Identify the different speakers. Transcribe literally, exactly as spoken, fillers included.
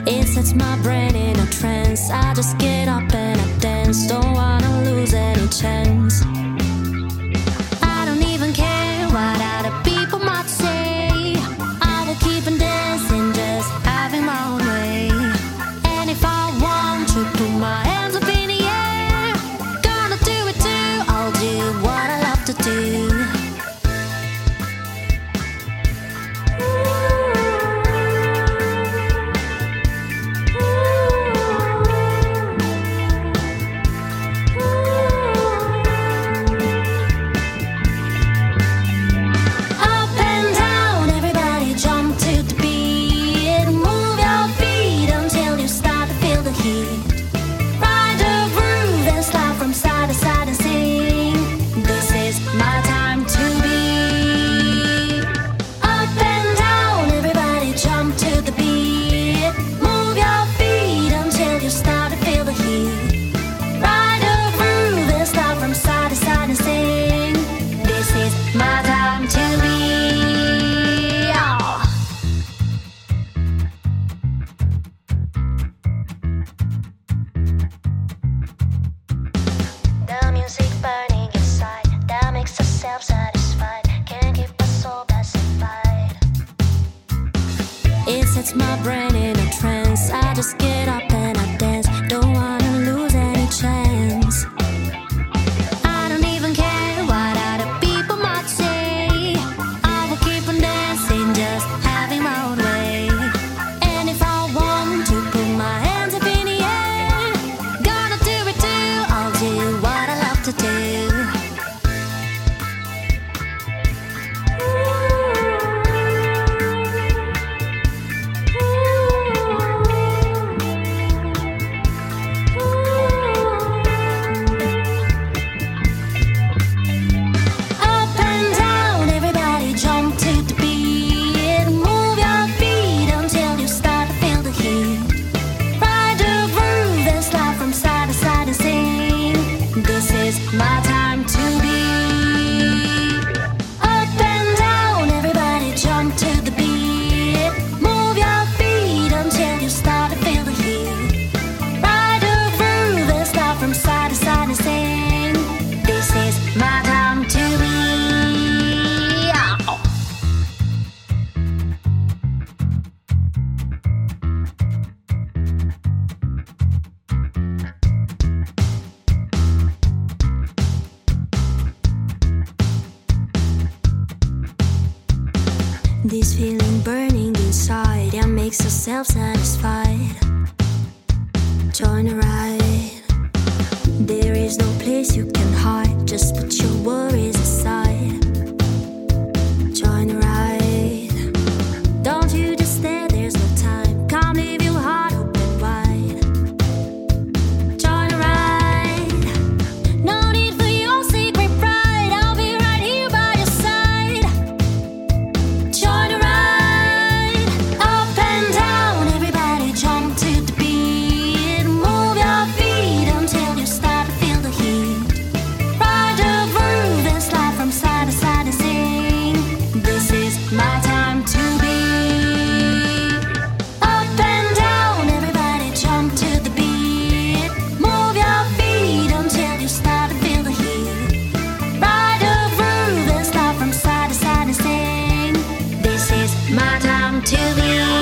Speaker 1: It sets my brain in a trance. I just get up and I dance. Don't wanna lose any chance. I don't even care what other people might say. I will keep on dancing, just having my own way. And if I want to put my hands up in the air, gonna do it too. I'll do what I love to do. It sets my brain in a trance. I just get up and I dance. Don't wanna lose any chance. I don't even care what other people might say. I will keep on dancing, just having my own way. And if I want to put my hands up in the air, gonna do it too. I'll do what I love to do. My time to be up and down, everybody jump to the beat. Move your feet until you start to feel the heat. Ride a groove and start from side to side and sing. This is my time to be. This feeling burning inside, it makes us self-satisfied. Join a ride. There is no place you can hide. Just put your worries aside. Join a ride. Don't you just stare, there's no time. Come leave your heart open wide. Join a ride. No need for your secret pride. I'll be right here by your side. Join a ride. Up and down, everybody jump to the beat. Move your feet until you start to feel the heat. Ride a groove and slide from side to side and sing. This is my time to be. Up and down, everybody jump to the beat. Move your feet until you start to feel the heat. Ride a groove and slide from side to side and sing. This is my time to be.